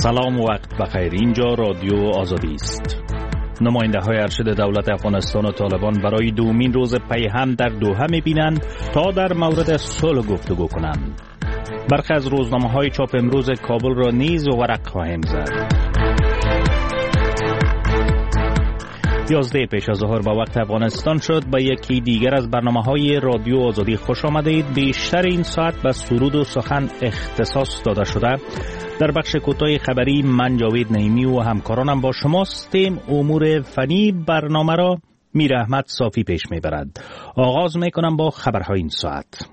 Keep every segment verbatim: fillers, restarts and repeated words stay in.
سلام و وقت بخیر. اینجا رادیو آزادی است. نماینده های ارشد دولت افغانستان و طالبان برای دومین روز پیهم در دوحه می‌بینند تا در مورد صلح گفتگو کنند. برخی از روزنامه های چاپ امروز کابل را نیز ورق خواهیم زد. یازده پیش از ظهر به وقت افغانستان شد. به یکی دیگر از برنامه های رادیو آزادی خوش آمدید. بیشتر این ساعت به سرود و سخن اختصاص داده شده. در بخش کوتاه خبری من جاوید نعیمی و همکارانم با شماستیم. امور فنی برنامه را میر احمد صافی پیش میبرد. آغاز میکنم با خبرهای این ساعت.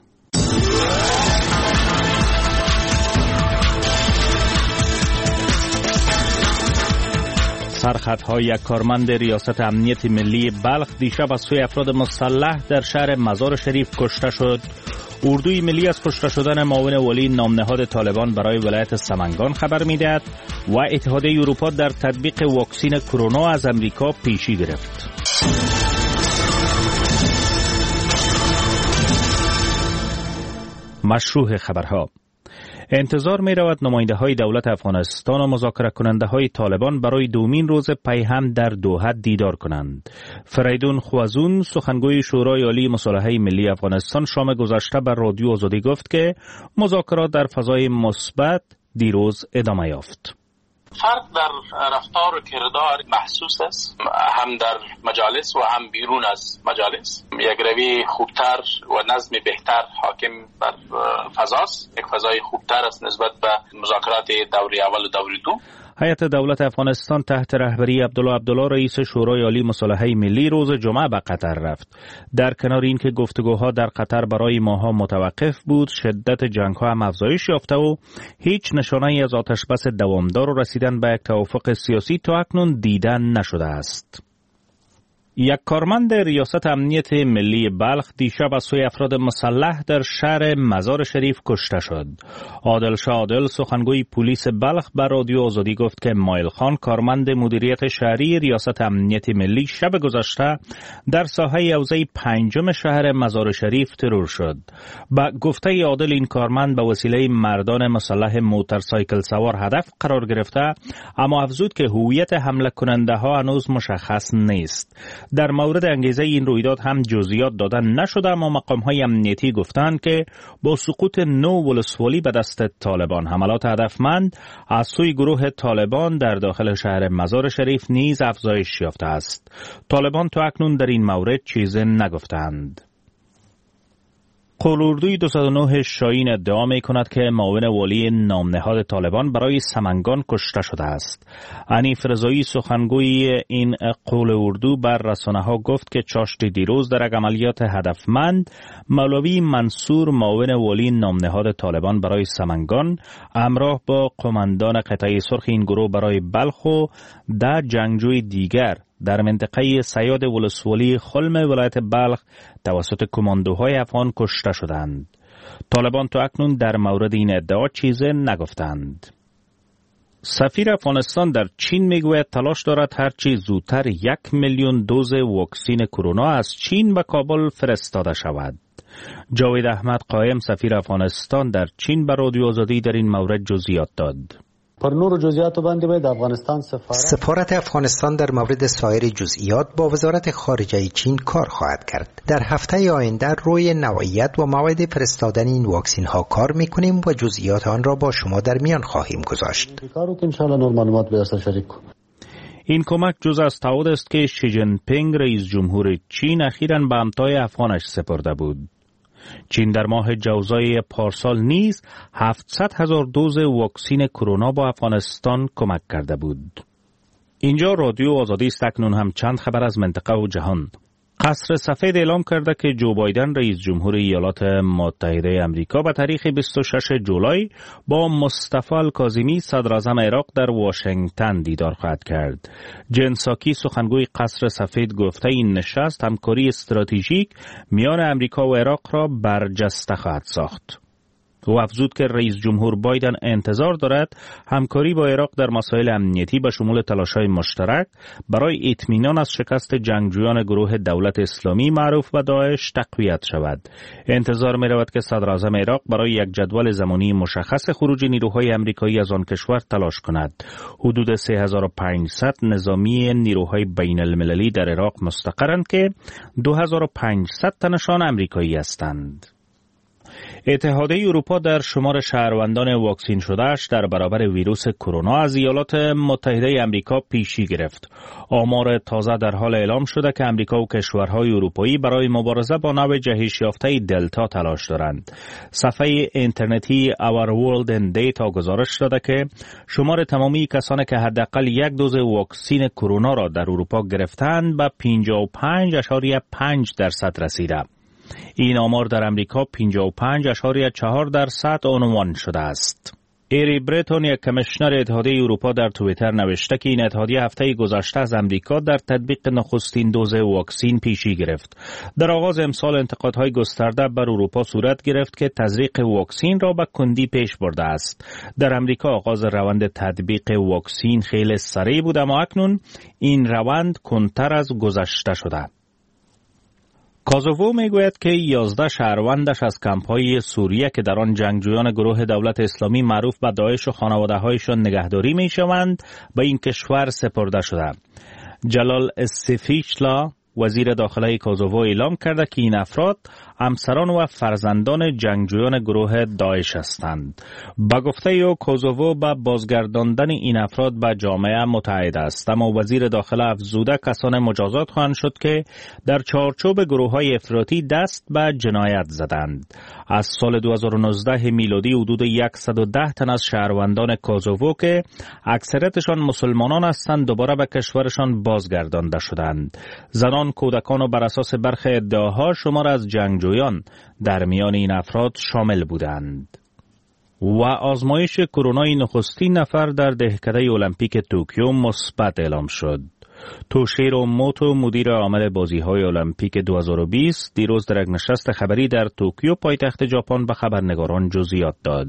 سرخطهای یک کارمند ریاست امنیت ملی بلخ دیشب از سوی افراد مسلح در شهر مزار شریف کشته شد. اردوی ملی از کشته شدن معاون ولی نامنهاد طالبان برای ولایت سمنگان خبر می‌دهد و اتحادیه اروپا در تطبیق واکسن کرونا از امریکا پیشی گرفت. مشروع خبرها. انتظار می رود نماینده های دولت افغانستان و مذاکره کننده های طالبان برای دومین روز پیهم در دوحه دیدار کنند. فریدون خوازون سخنگوی شورای عالی مصالحه ملی افغانستان شام گذشته بر رادیو آزادی گفت که مذاکرات در فضای مثبت دیروز ادامه یافت. فرق در رفتار و کردار محسوس است، هم در مجالس و هم بیرون از مجالس. یک روی خوبتر و نظم بهتر حاکم بر فضاست، یک فضای خوبتر است نسبت به مذاکرات دوره اول و دوره دو. هیئت دولت افغانستان تحت رهبری عبدالله عبدالله رئیس شورای عالی مصالحه ملی روز جمعه به قطر رفت. در کنار اینکه گفتگوها در قطر برای ماه‌ها متوقف بود، شدت جنگ‌ها هم افزایش یافته و هیچ نشانه‌ای از آتشبس دوامدار و رسیدن به یک توافق سیاسی تا اکنون دیدن نشده است. یک کارمند ریاست امنیت ملی بلخ دیشب از سوی افراد مسلح در شهر مزار شریف کشته شد. عادل شاه عادل سخنگوی پلیس بلخ بر رادیو آزادی گفت که مایل خان کارمند مدیریت شهری ریاست امنیت ملی شب گذشته در ساحه حوزه پنجم شهر مزار شریف ترور شد. با گفته عادل این کارمند به وسیله مردان مسلح موتورسایکل سوار هدف قرار گرفته، اما افزود که هویت حمله کننده ها هنوز مشخص نیست. در مورد انگیزه این رویداد هم جزئیات دادن نشده، اما مقام‌های امنیتی گفتند که با سقوط نو ولسوالی به دست طالبان حملات هدفمند از سوی گروه طالبان در داخل شهر مزار شریف نیز افزایش یافته است. طالبان تا اکنون در این مورد چیزی نگفتند. قول‌اردوی دویست و نه شاهین ادعا می کند که معاون والی نامنهاد طالبان برای سمنگان کشته شده است. حنیف رضایی سخنگوی این قول‌اردو بر رسانه‌ها گفت که چاشت دیروز در یک عملیات هدفمند مولوی منصور معاون والی نامنهاد طالبان برای سمنگان همراه با قماندان قطعه سرخ این گروه برای بلخ و ده جنگجوی دیگر در منطقه صیاد ولسوالی خلم ولایت بلخ توسط کماندوهای افغان کشته شدند. طالبان تا اکنون در مورد این ادعا چیزی نگفتند. سفیر افغانستان در چین میگوید تلاش دارد هرچی زودتر یک میلیون دوز واکسن کرونا از چین به کابل فرستاده شود. جاوید احمد قائم سفیر افغانستان در چین به رادیو آزادی در این مورد جزئیات داد. پر نور جزئیات باندې باید افغانستان سفارت سفارت افغانستان در مورد سایر جزئیات با وزارت خارجه چین کار خواهد کرد. در هفته آینده روی نوعیت و موعد فرستادن این واکسن ها کار میکنیم و جزئیات آن را با شما در میان خواهیم گذاشت. کارو که ان شاء الله نور معلومات به اصل شریک کنیم. این کمک جز از تعهد است که شی جین پینگ رئیس جمهور چین اخیراً به همتای افغانش سپرده بود. چین در ماه جوزای پارسال نیز هفتصد هزار دوز واکسن کرونا با افغانستان کمک کرده بود. اینجا رادیو آزادی است. اکنون هم چند خبر از منطقه و جهان. قصر سفید اعلام کرده که جو بایدن رئیس جمهور ایالات متحده آمریکا به تاریخ بیست و ششم جولای با مصطفی الکاظمی صدر اعظم عراق در واشنگتن دیدار خواهد کرد. جن ساکی سخنگوی قصر سفید گفته این نشست همکاری استراتژیک میان آمریکا و عراق را برجسته خواهد ساخت. او افزود که رئیس جمهور بایدن انتظار دارد همکاری با عراق در مسائل امنیتی به شمول تلاش‌های مشترک برای اطمینان از شکست جنگجویان گروه دولت اسلامی معروف به داعش تقویت شود. انتظار می‌رود که صدراعظم عراق برای یک جدول زمانی مشخص خروج نیروهای آمریکایی از آن کشور تلاش کند. حدود سه هزار و پانصد نظامی نیروهای بین المللی در عراق مستقرند که دو هزار و پانصد تنشان آمریکایی هستند. اتحادیه اروپا در شمار شهروندان واکسین شدهش در برابر ویروس کرونا از ایالات متحده آمریکا پیشی گرفت. آمار تازه در حال اعلام شده که آمریکا و کشورهای اروپایی برای مبارزه با نوع جهش یافته دلتا تلاش دارند. صفحه اینترنتی Our World in Data گزارش داده که شمار تمامی کسانی که حداقل یک دوز واکسین کرونا را در اروپا گرفتند به پنجاه و پنج ممیز پنج درصد رسیده. این آمار در امریکا پنجاه و پنج ممیز چهار درصد عنوان شده است. ایری برتون، یک کمیشنر اتحادیه اروپا، در توییتر نوشته که این اتحادیه هفته گذشته از امریکا در تطبیق نخستین دوز واکسین پیشی گرفت. در آغاز امسال انتقادهای گسترده بر اروپا صورت گرفت که تزریق واکسین را به کندی پیش برده است. در امریکا آغاز روند تطبیق واکسین خیلی سریع بود، اما اکنون این روند کندتر از گذشته شده. کوزوو میگوید که یازده شهروندش از کمپ‌های سوریه که در آن جنگجویان گروه دولت اسلامی معروف به داعش و خانواده‌هایشان نگهداری می‌شوند به این کشور سپرده شده. جلال استیفیچلا، وزیر داخله کوزوو، اعلام کرده که این افراد همسران و فرزندان جنگجویان گروه داعش هستند. با گفته او کوزوو به بازگرداندن این افراد به جامعه متعهد است، اما وزیر داخله افزوده کسان مجازات خواهند شد که در چارچوب گروه‌های افراطی دست به جنایت زدند. از سال دو هزار و نوزده میلادی حدود صد و ده تن از شهروندان کوزوو که اکثریتشان مسلمانان هستند دوباره به کشورشان بازگردانده شدند. زنان، کودکان و بر اساس برخی ادعاها شمار از جنگجویان در میان این افراد شامل بودند. و آزمایش کرونای نخستین نفر در دهکده المپیک توکیو مثبت اعلام شد. توشیرو موتو، مدیر عامل بازی‌های المپیک دو هزار و بیست، دیروز در یک نشست خبری در توکیو پایتخت ژاپن به خبرنگاران جزئیات داد.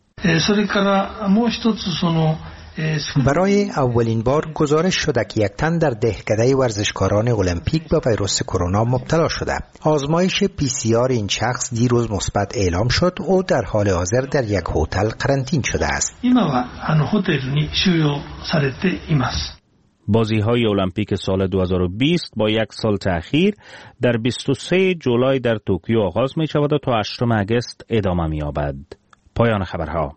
برای اولین بار گزارش شده که یک تن در دهکده ورزشکاران المپیک به ویروس کرونا مبتلا شده. آزمایش پی سی آر این شخص دیروز مثبت اعلام شد. او در حال حاضر در یک هتل قرنطین شده است. بازی‌های المپیک سال دو هزار و بیست با یک سال تأخیر در بیست و سوم جولای در توکیو آغاز می‌شود و تا هشتم آگوست ادامه می‌یابد. پایان خبرها.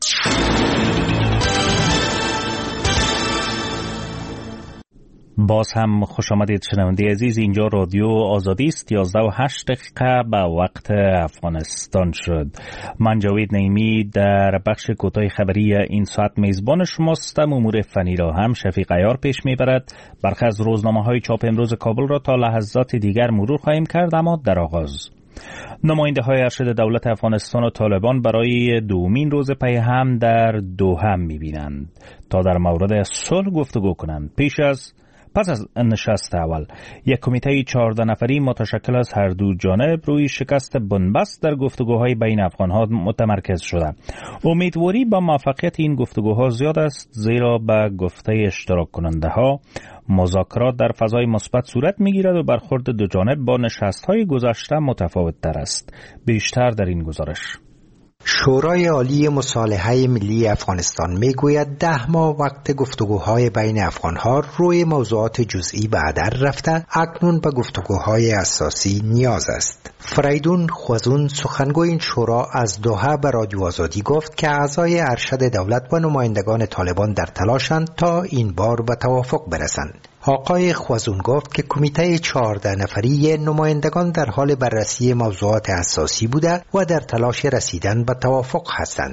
باز هم خوش آمدید شنونده عزیز، اینجا رادیو آزادی است. یازده و هشت دقیقه به وقت افغانستان شد. من جاوید نعیمی در بخش کوتاه خبری این ساعت میزبان شماستم. امور فنی را هم شفیق عیار پیش میبرد. برخی از روزنامه های چاپ امروز کابل را تا لحظات دیگر مرور خواهیم کرد، اما در آغاز نماینده های ارشد دولت افغانستان و طالبان برای دومین روز پی هم در دوحه میبینند تا در مورد صلح گفتگو کنند. پیش از پس از نشست اول یک کمیته چهارده نفری متشکل از هر دو جانب روی شکست بنبست در گفتگوهای بین افغانها متمرکز شده. امیدواری با موفقیت این گفتگوها زیاد است، زیرا به گفته اشتراک کننده ها مذاکرات در فضای مثبت صورت میگیرد و برخورد دو جانب با نشست‌های گذشته متفاوت تر است. بیشتر در این گزارش. شورای عالی مصالحه ملی افغانستان میگوید ده ماه وقت گفتگوهای بین افغانها روی موضوعات جزئی به هدر رفته، اکنون به گفتگوهای اساسی نیاز است. فریدون خوازون، سخنگوی این شورا، از دوحه به رادیو آزادی گفت که اعضای ارشد دولت و نمایندگان طالبان در تلاشند تا این بار به توافق برسند. آقای خوازون گفت که کمیته چهارده نفری نمایندگان در حال بررسی موضوعات اساسی بوده و در تلاش رسیدن به توافق هستند.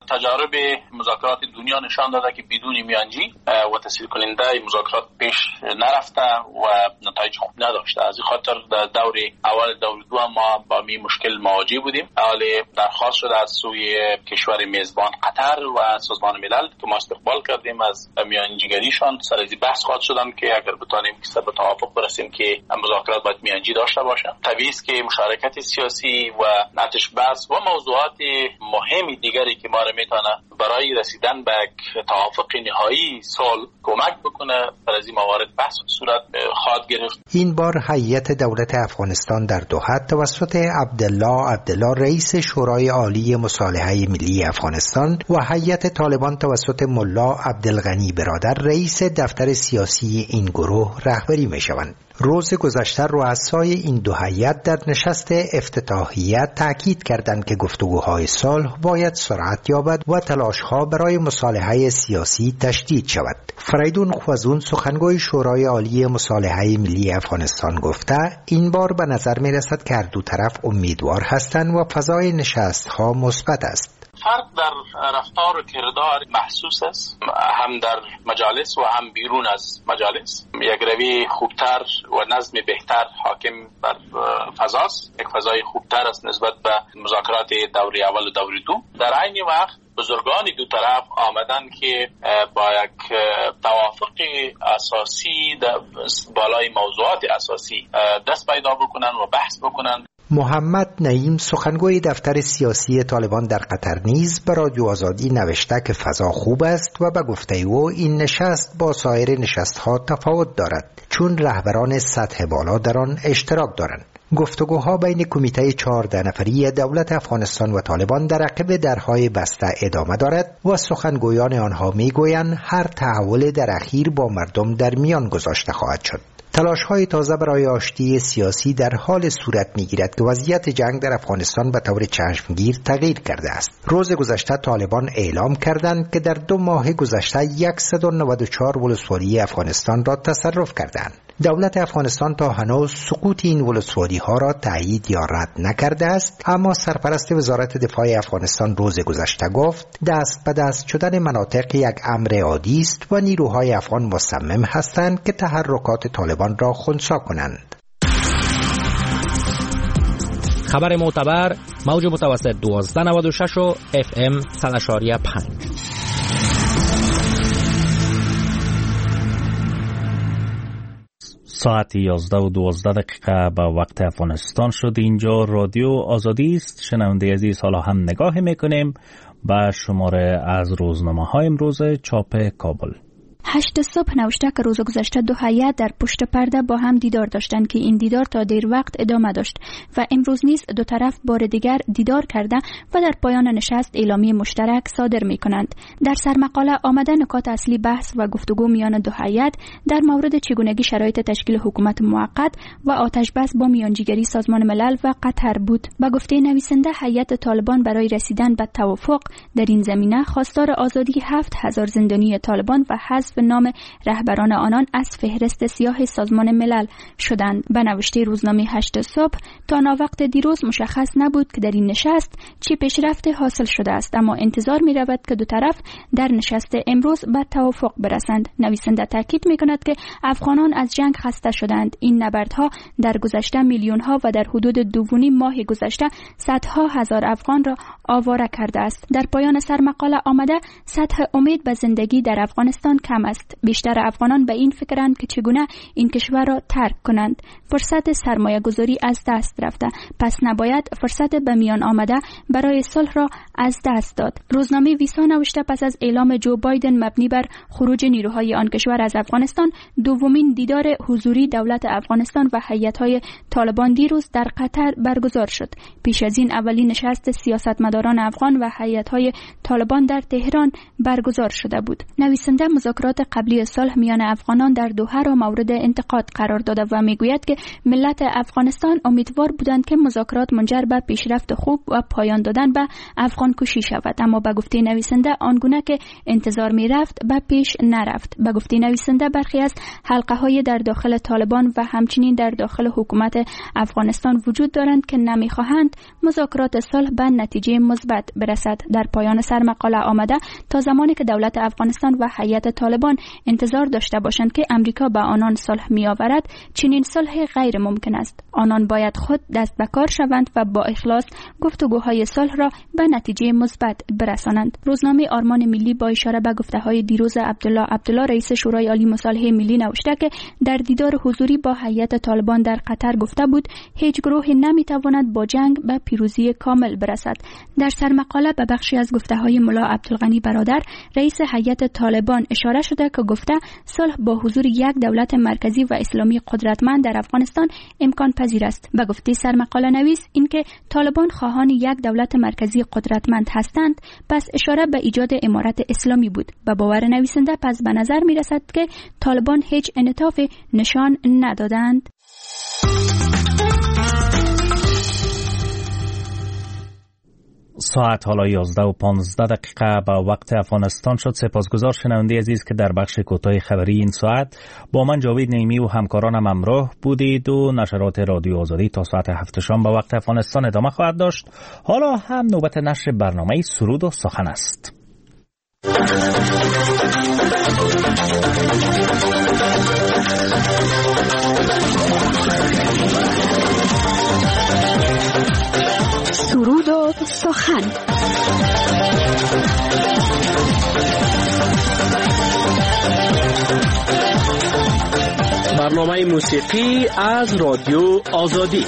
تجارب مذاکرات دنیا نشان داده که بدون میانجی و تسهیل کننده مذاکرات پیش نرفته و نتایج خوب نداشته. از این خاطر در دور اول دور دو ما با می مشکل مواجه بودیم. حالی درخواست شده از سوی کشور میزبان قطر و سازمان ملل که ما استقبال کردیم از میانجیگریشان سر از بحث خواهد شدن که اگر بتونیم که به توافق برسیم که مذاکرات باید میانجی داشته باشه. طبیعی است که مشارکت سیاسی و نتش بحث و موضوعات مهمی دیگری که ما را میتونه برای رسیدن به توافق نهایی صلح کمک بکنه در از این موارد بحث صورت خواهد گرفت. این بار هیئت دولت افغانستان در دوحه توسط عبدالله عبدالله رئیس شورای عالی مصالحه ملی افغانستان و هیئت طالبان توسط ملا عبدالغنی برادر رئیس دفتر سیاسی این گروه رهبری میشوند. روز گذشته رؤسای این دو هیئت در نشست افتتاحیه تاکید کردند که گفتگوهای صلح باید سرعت یابد و تلاش‌ها برای مصالحه سیاسی تشدید شود. فریدون خوازون سخنگوی شورای عالی مصالحه ملی افغانستان گفته این بار به نظر می‌رسد که هر دو طرف امیدوار هستند و فضای نشست‌ها مثبت است. فرق در رفتار و کردار محسوس است، هم در مجالس و هم بیرون از مجالس. یک روی خوبتر و نظم بهتر حاکم بر فضاست، یک فضای خوبتر است نسبت به مذاکرات دوره اول و دوره دو. در عین وقت بزرگان دو طرف آمدن که با یک توافق اساسی بالای موضوعات اساسی دست پیدا بکنن و بحث بکنن. محمد نعیم سخنگوی دفتر سیاسی طالبان در قطر نیز به رادیو آزادی نوشته که فضا خوب است و به گفته او این نشست با سایر نشست‌ها تفاوت دارد چون رهبران سطح بالا در آن اشتراک دارند. گفتگوها بین کمیته چهارده نفری دولت افغانستان و طالبان در عقب درهای بسته ادامه دارد و سخنگویان آنها میگویند هر تحول در اخیر با مردم در میان گذاشته خواهد شد. تلاش‌های تازه برای آشتی سیاسی در حال صورت می‌گیرد که وضعیت جنگ در افغانستان به طور چشمگیر تغییر کرده است. روز گذشته طالبان اعلام کردند که در دو ماه گذشته صد و نود و چهار ولسوالی افغانستان را تصرف کردند. دولت افغانستان تا هنوز سقوط این ولسوالی‌ها را تایید یا رد نکرده است، اما سرپرست وزارت دفاع افغانستان روز گذشته گفت دست به دست شدن مناطق یک امر عادی است و نیروهای افغان مصمم هستند که تحرکات طالبان را خنثی کنند. خبر معتبر موج متوسط دوازده نود و شش و اف ام صد و پنج. ساعت یازده و دوازده دقیقه به وقت افغانستان شد. اینجا رادیو آزادی است. شنونده عزیز حالا هم نگاه میکنیم به شماره از روزنامه های امروز چاپ کابل. هشت صبح نوشته که روز گذشته دو هیئت در پشت پرده با هم دیدار داشتند که این دیدار تا دیر وقت ادامه داشت و امروز نیز دو طرف بار دیگر دیدار کرده و در پایان نشست اعلامیه مشترک صادر می کنند. در سرمقاله آمده نکات اصلی بحث و گفتگو میان دو هیئت در مورد چگونگی شرایط تشکیل حکومت موقت و آتش بس با میانجیگری سازمان ملل و قطر بود. با گفته نویسنده هیئت طالبان برای رسیدن به توافق در این زمینه خواستار آزادی هفت هزار زندانی طالبان و حذف نام رهبران آنان از فهرست سیاه سازمان ملل شدند. به نوشته روزنامه هشت صبح تا ناوقت دیروز مشخص نبود که در این نشست چه پیشرفت حاصل شده است، اما انتظار می رود که دو طرف در نشست امروز به توافق برسند. نویسنده تاکید می کند که افغانان از جنگ خسته شدند. این نبردها در گذشته میلیون ها و در حدود دو و نیم ماه گذشته صدها هزار افغان را آواره کرده است. در پایان سرمقاله آمده سطح امید به زندگی در افغانستان کم است. بیشتر افغانان به این فکرند که چگونه این کشور را ترک کنند. فرصت سرمایه گذاری از دست رفته، پس نباید فرصت به میان آمده برای صلح را از دست داد. روزنامه ویسا نوشته پس از اعلام جو بایدن مبنی بر خروج نیروهای آن کشور از افغانستان، دومین دیدار حضوری دولت افغانستان و هیئت‌های طالبان دیروز در قطر برگزار شد. پیش از این اولین نشست سیاستمداران افغان و هیئت‌های طالبان در تهران برگزار شده بود. نویسنده مذاکرات مذاکرات قبلی صلح میان افغانان در دوحه را مورد انتقاد قرار داده و میگوید که ملت افغانستان امیدوار بودند که مذاکرات منجر به پیشرفت خوب و پایان دادن به افغان کشی شود، اما به گفته نویسنده آنگونه که انتظار میرفت به پیش نرفت. به گفته نویسنده برخی از حلقه های در داخل طالبان و همچنین در داخل حکومت افغانستان وجود دارند که نمیخواهند مذاکرات صلح به نتیجه مثبت برسد. در پایان سرمقاله آمده تا زمانی که دولت افغانستان و هیئت طالبان انتظار داشته باشند که امریکا به آنان صلح می آورد، چنین صلح غیر ممکن است. آنان باید خود دست به کار شوند و با اخلاص گفتگوهای صلح را به نتیجه مثبت برسانند. روزنامه آرمان ملی با اشاره به گفته‌های دیروز عبدالله عبدالله رئیس شورای عالی مصالحه ملی نوشته که در دیدار حضوری با هیئت طالبان در قطر گفته بود هیچ گروهی نمیتواند با جنگ به پیروزی کامل برسد. در سرمقاله به بخشی از گفته‌های ملا عبدالغنی برادر رئیس هیئت طالبان اشاره شده که گفته صلح با حضور یک دولت مرکزی و اسلامی قدرتمند در افغانستان امکان پذیر است. به گفته سرمقاله نویس اینکه طالبان خواهان یک دولت مرکزی قدرتمند هستند، پس اشاره به ایجاد امارت اسلامی بود. به باور نویسنده پس به نظر می رسد که طالبان هیچ انعطاف نشان ندادند. ساعت حالا یازده و پانزده دقیقه به وقت افغانستان شد. سپاسگزار شنونده عزیز که در بخش کوتاه خبری این ساعت با من جاوید نعیمی و همکارانم همراه بودید و نشرات رادیو آزادی تا ساعت هفت شام به وقت افغانستان ادامه خواهد داشت. حالا هم نوبت نشر برنامه سرود و سخن است. سرود و سخن. برنامه موسیقی از رادیو آزادی.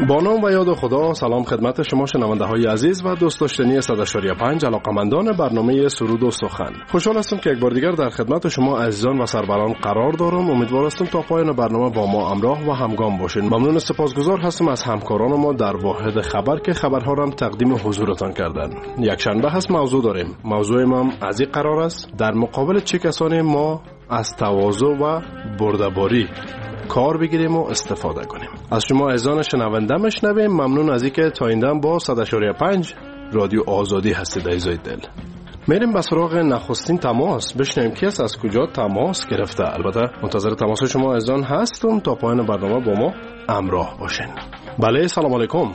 با نام و یاد خدا. سلام خدمت شما شنونده های عزیز و دوست داشتنی صد و پنج علاقمندان برنامه سرود و سخن. خوشحال هستم که یک بار دیگر در خدمت شما عزیزان و سروران قرار دارم. امیدوار هستم تا پایان برنامه با ما همراه و همگام باشین. ممنون و سپاسگزار هستم از همکاران ما در واحد خبر که خبرها را تقدیم حضورتان کردن. یک شنبه هست موضوع داریم. موضوع ما از این قرار است در مقابل چه کسانی ما از تواضع و بردباری کار بگیریم و استفاده کنیم. از شما عزیزان شنونده مشنویم. ممنون از اینکه تا این دم با صد و پنج رادیو آزادی هستید عزیزای دل. میریم به سراغ نخستین تماس. بشنویم کی است، از کجا تماس گرفته. البته منتظر تماس شما عزیزان هستم تا پایان برنامه با ما همراه باشین. بله سلام علیکم.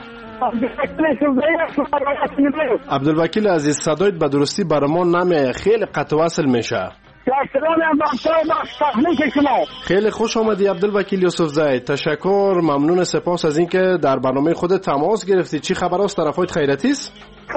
عبدالوکیل عزیز، صدایت به درستی برای ما نمیاد، خیلی قطع وصل میشه. خیلی خوش آمدی عبدالوکیل یوسف زی. تشکر، ممنون، سپاس از اینکه در برنامه خود تماس گرفتی. چی خبر است؟ طرفایت خیرتی است؟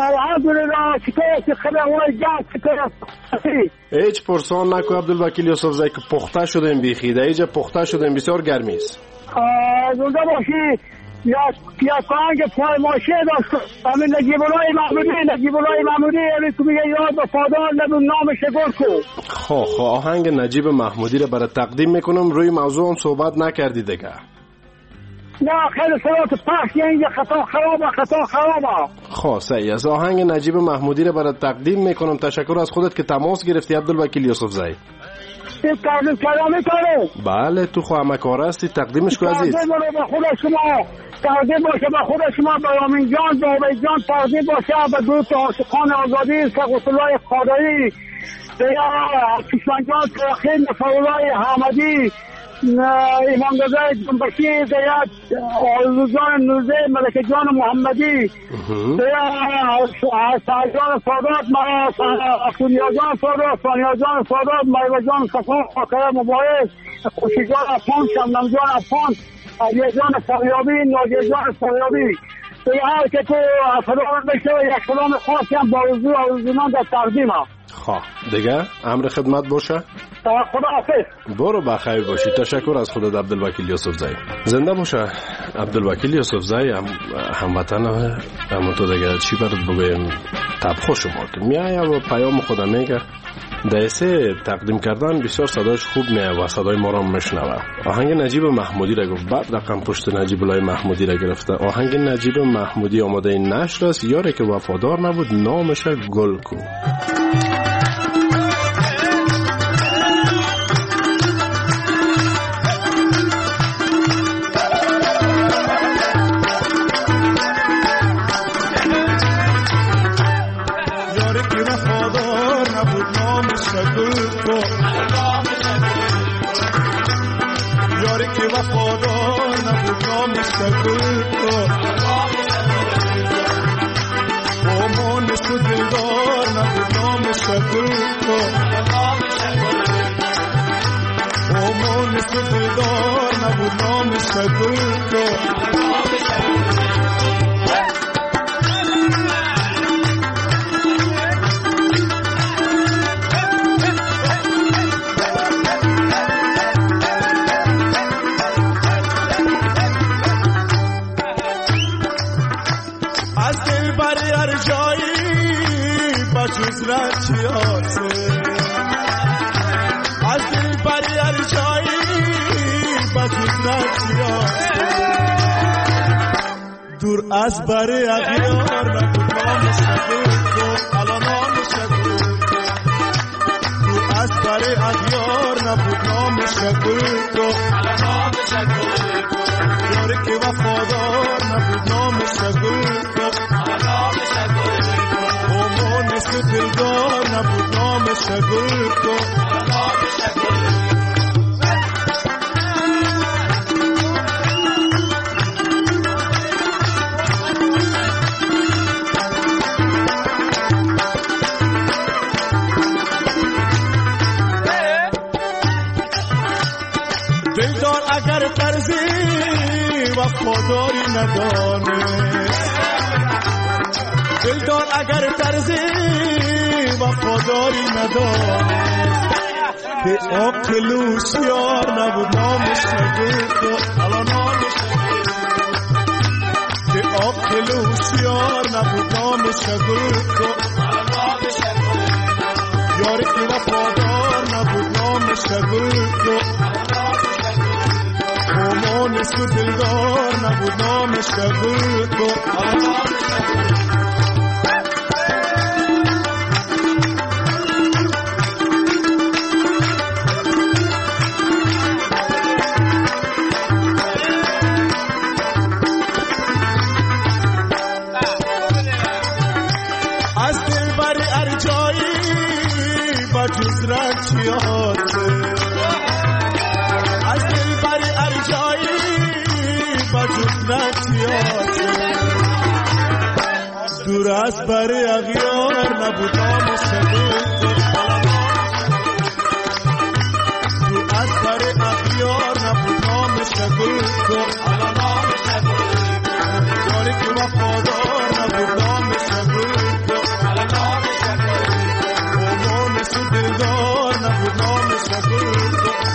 هیچ پرسان نکو عبدالوکیل یوسف زی که پخته شدیم بیخیده. ایجا پخته شدیم، بسیار گرمی است. زنده باشی. یا یا کانگ پای ماشه داشت. همین نجیب‌الله محمودی نجیب‌الله محمودی همین که میگه یاد وفادار نبود نامش گل کو. خب خب آهنگ نجیب محمودی رو برای تقدیم میکنم. روی موضوع هم صحبت نکردی دیگه. نه خیلی صورت پخش اینجا خطا خرابه خطا خرابه. خب صحیح است. آهنگ نجیب محمودی رو برای تقدیم میکنم. تشکر از خودت که تماس گرفتی عبدالوکیل یوسف زی. تقدیم کلامی کنه. بله تو خو همه کار هستی، تقدیمش کو عزیز. تقدیم به خود شما، تقدیم باشه به خود شما، به امین جان، به عبید جان، تقدیم باشه به گروه عاشقان آزادی سقوط الله قادری، به کشمن جان تاخیر نفرالله حامدی، ایمانگذار جنبشی، دیاد آرزو جان نوزه، ملک جان محمدی، دیاد سرجان سادات، سونیا جان سادات، سانیا جان سادات، مایو جان صفان، خاطر مبارک، خوشی جان افان، شمنم جان افان، علیه جان فریابی، ناجی جان فریابی. هر که تو سلام بشه و یک سلام خاصی هم با آرزو آرزومان در تقدیم هم. خواه دیگه امر خدمت باشه. خدا حافظ. برو بخیر باشی. تشکر از خودت عبدالوکیل یوسف زی. زنده باشه عبدالوکیل یوسف زی. هم هموطن هم تو دیگه چی برات بگویم، تبخو شما که میایه و پیام خدا میگه دایسه تقدیم کردن بسیار صدایش خوب میایه و صدای ما را میشنوه. آهنگ نجیب محمودی را گفت، بعد رقم پشت نجیب الله محمودی را گرفته. آهنگ نجیب محمودی آماده نشر است. یاری که وفادار نبود نامش گل کو. یاری که وفادار نبود نامش گل کو. با ما نشو دلدار نبود نامش گل کو. با ما نشو دلدار نبود نامش گل کو. از دل بری هر جایی بجز رسیاست، دور از بری اغیار نبود نامش گل کو. الان نامش گل کو. دور از بری اغیار نبود نامش گل کو. یاری که وفادار نبود نامش گل کو. نسل دلدار نبود نامش گل کو. دلدار اگر فرضی وفاداری ندانست، دلدار اگر فرضی وفاداری ندانست، که عقلوش یار نبود نامش گل کو. الان نامش شگل کو یاری که وفادار نبود نام شگل کو مونس تو دلدار نبود نام شگل کو از دل بر ارجایی بجود نتیاتی دور از بر اغیار نبود نام شگل دور از بر اغیار نبود نام شگل یاری که وفادار نبود نام شگل دلدار نبود نام شگل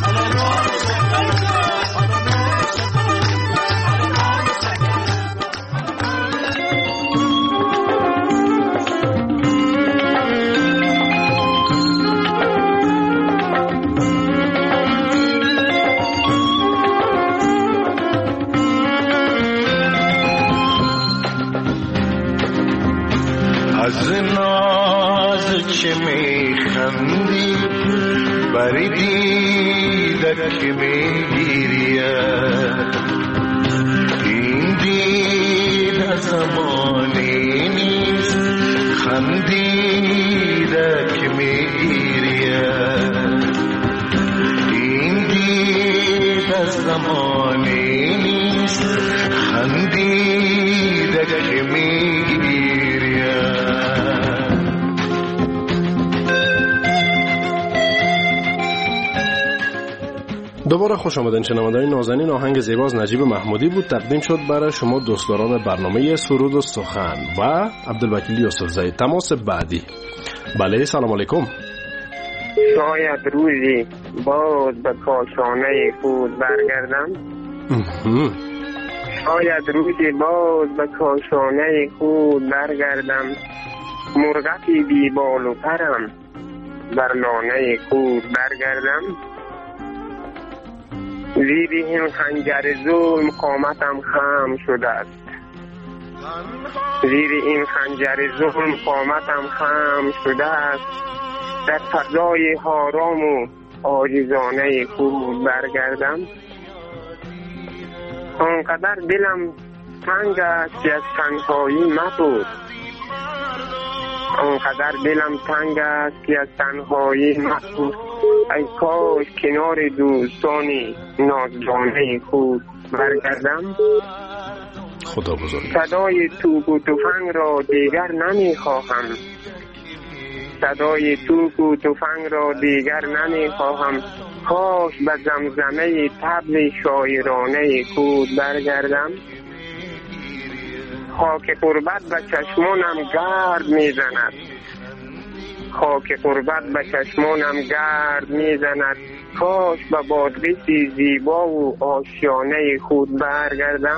از ناز چه میخندی بری دیدت که میگیرید این دید از زمانی نیست خندیدت که میگیرید این دید از زمانی نیست خندیدت که میگیرید. دوباره خوش آمدین شنوندگان نازنین. آهنگ زیباز نجیب محمودی بود، تقدیم شد برای شما دوستداران برنامه سرود و سخن و عبدالوکیل یوسفزئی. تماس بعدی. بله سلام علیکم. شاید روزی باز به کاشانه خود برگردم شاید روزی باز به کاشانه خود برگردم مرغکی بی بال و پرم بر لانه خود برگردم زیر این خنجر ظلم قامتم خم شده است زیر این خنجر ظلم قامتم خم شده است در فضای آرام و عاجزانه خود برگردم آنقدر دلم تنگ است که از تنهایی مپرس آنقدر دلم تنگ است که از تنهایی مپرس ای کاش کنار دوستانی نازدانه خود برگردم خدا بزرگ. صدای توپ و تفنگ را دیگر نمیخواهم صدای توپ و تفنگ را دیگر نمیخواهم کاش به زمزمه طبل شاعرانه خود برگردم خاک قربت به چشمانم گرد میزند خاک قربت به چشمانم گرد میزند کاش به بادغیسی زیبا و آشیانه خود برگردم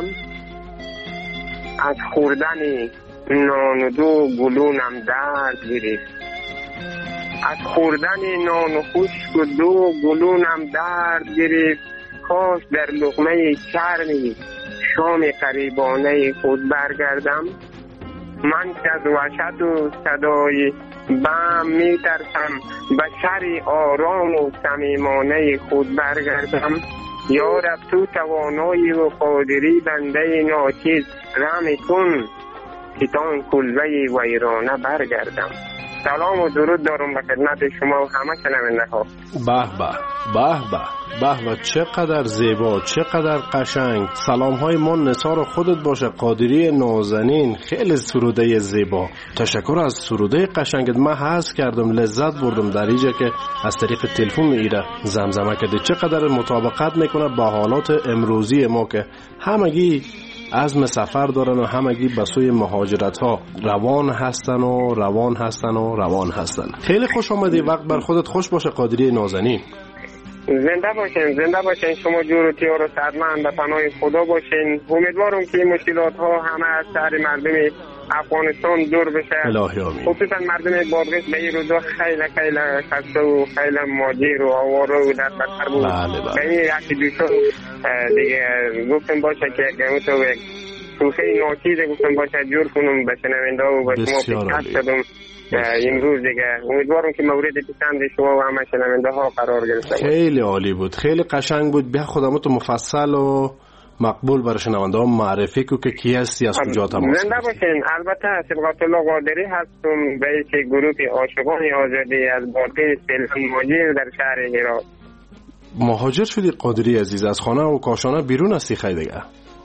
از خوردن نان و دو گلونم درد گرفت از خوردن نان و خشک و دو گلونم درد گرفت کاش در لقمه چرمی شام قریبانه خود برگردم من که از وحشت و صدای بم می ترسم به شر آرام و صمیمانه خود برگردم یا رب تو توانایی و قادری بنده ناچیز رحم کن که تا این کلبه ویرانه برگردم. سلام و درود دارم به خدمت شما و همه شنونده ها. به به به به به و چقدر زیبا، چقدر قشنگ. سلام های ما نثار خودت باشه قادری نازنین. خیلی سروده زیبا. تشکر از سروده قشنگت. من حس کردم، لذت بردم در اینجا که از طریق تلفن میره زمزمه کردی. چقدر مطابقت میکنه با حالات امروزی ما که همگی عزم سفر دارن و همگی به سوی مهاجرت ها روان هستن و روان هستن و روان هستن. خیلی خوش آمدی. وقت بر خودت خوش باشه قادری نازنین. زنده باشین، زنده باشین. شما جور و تیار و سرمند به پناه خدا باشین. امیدوارم که این مشکلات ها همه از سر مردم افغانستان دور بشه. الهی آمین. خصوصا مردم بادغیس به این روزا خیلی خیلی خسته و خیلی ماجر و آواره و در بدتر بود. بله بله. به این یکی دوستان دیگه گفتم باشه که گمت و توفه ناچیزه گفتم باشه جور کنم به شنونده و به شما پیشکش شدم امروز دیگه. امیدوارم که مورد پسند شما و همه شنونده ها قرار گرفته. خیلی عالی بود، خیلی قشنگ بود. بیا خودمو مفصل و مقبول برای شنونده ها معرفی کو که کی هستی، از کجا تماس زنده باشین. البته صبغت الله قادری هستم، رئیس گروه عاشقان آزادی از بادغیس فعلا مهاجر در شهر هرات. مهاجر شدی قادری عزیز؟ از خانه و کاشانه بیرون هستی خیلی دیگه؟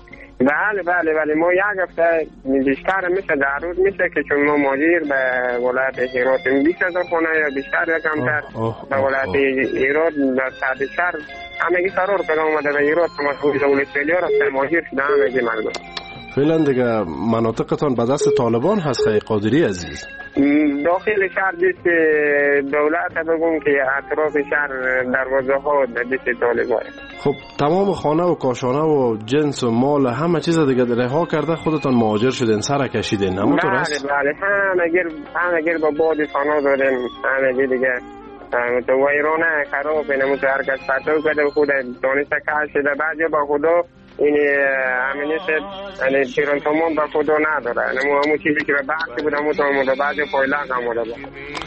بله بله بله ما یک هفته بیشتر میشه، در روز میشه که چون ما مهاجر به ولایت هرات بیست هزار خانه یا بیشتر یا کمتر به ولایت هرات در سطح شهر همگی قرار پیدا اومده به هرات. ما دولت فعلی را مهاجر شده همگی مردم. فعلا دیگه مناطقتان به دست طالبان هست خیلی قادری عزیز؟ داخل شهر دست دولت بگم که اطراف شهر دروازه ها دست طالبان. خب تمام خانه و کاشانه و جنس و مال همه چیز دیگه رها کرده خودتان مهاجر شدین، سر کشیدین، همونطور است؟ بله بله همگیر همگیر با باد فنا دادن، همگی دیگه تو ویرانه خراب نموت هرکس فتو کرده خود دانسته که شده بعد با خدا این امنیت یعنی پیران تمام با خدا نداره. نمو همون چیزی که به بحثی بود همون تمام ده بعد پایلق همون ده.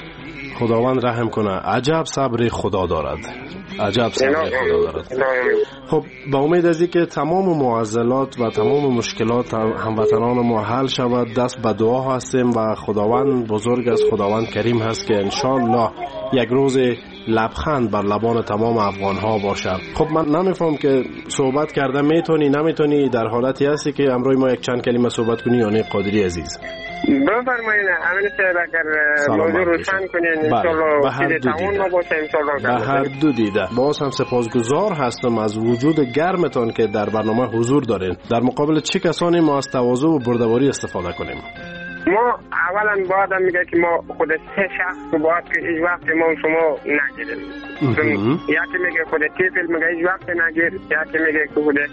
خداوند رحم کنه. عجب صبر خدا دارد، عجب صبر خدا دارد. خب با امید از اینکه تمام معضلات و تمام مشکلات هموطنان ما حل شود دست به دعا هستیم و خداوند بزرگ است، خداوند کریم هست که انشالله یک روز لبخند بر لبان تمام افغان ها باشد. خب من نمیفهم که صحبت کرده میتونی نمیتونی، در حالتی هستی که امروز ما یک چند کلمه صحبت کنی یا نه قادری عزیز؟ بفرمایید. امین صاحب اگر موضوع روشن کنین انشالله چیز تمام ما باشه انشالله. به هر دو دیده باز هم سپاسگزار هستم از وجود گرمتان که در برنامه حضور دارین. در مقابل چه کسانی ما از تواضع و بردباری استفاده کنیم؟ ما اولا باید هم میگه که ما خود سه شخص باید که هیچ وقت ما شما نگیریم. یکی میگه خود تیفل میگه هیچ وقت نگیر، یکی میگه که خود